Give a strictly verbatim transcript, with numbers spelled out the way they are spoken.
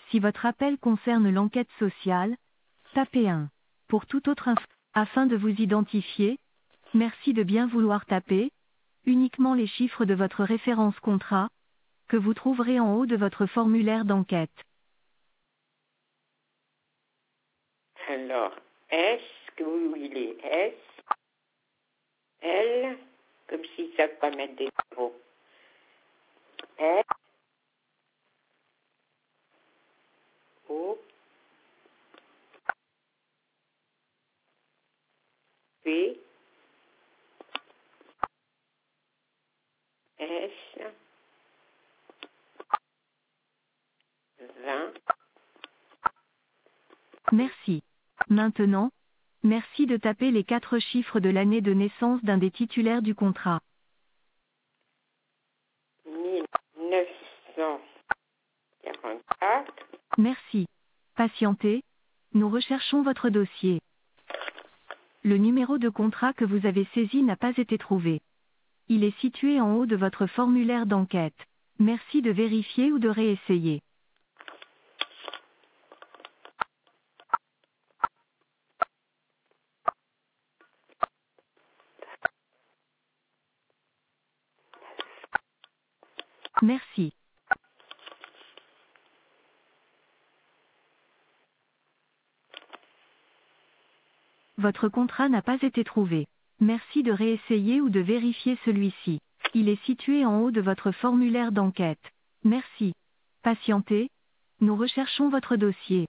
Si votre appel concerne l'enquête sociale, tapez un. Pour toute autre info, afin de vous identifier, merci de bien vouloir taper uniquement les chiffres de votre référence contrat, que vous trouverez en haut de votre formulaire d'enquête. Alors, S, que vous voulez, S, L, comme s'ils ne savent pas mettre des mots. S, O, P, S, vingt. Merci. Maintenant, merci de taper les quatre chiffres de l'année de naissance d'un des titulaires du contrat. mille neuf cent quarante-quatre. Merci. Patientez. Nous recherchons votre dossier. Le numéro de contrat que vous avez saisi n'a pas été trouvé. Il est situé en haut de votre formulaire d'enquête. Merci de vérifier ou de réessayer. Merci. Votre contrat n'a pas été trouvé. Merci de réessayer ou de vérifier celui-ci. Il est situé en haut de votre formulaire d'enquête. Merci. Patientez. Nous recherchons votre dossier.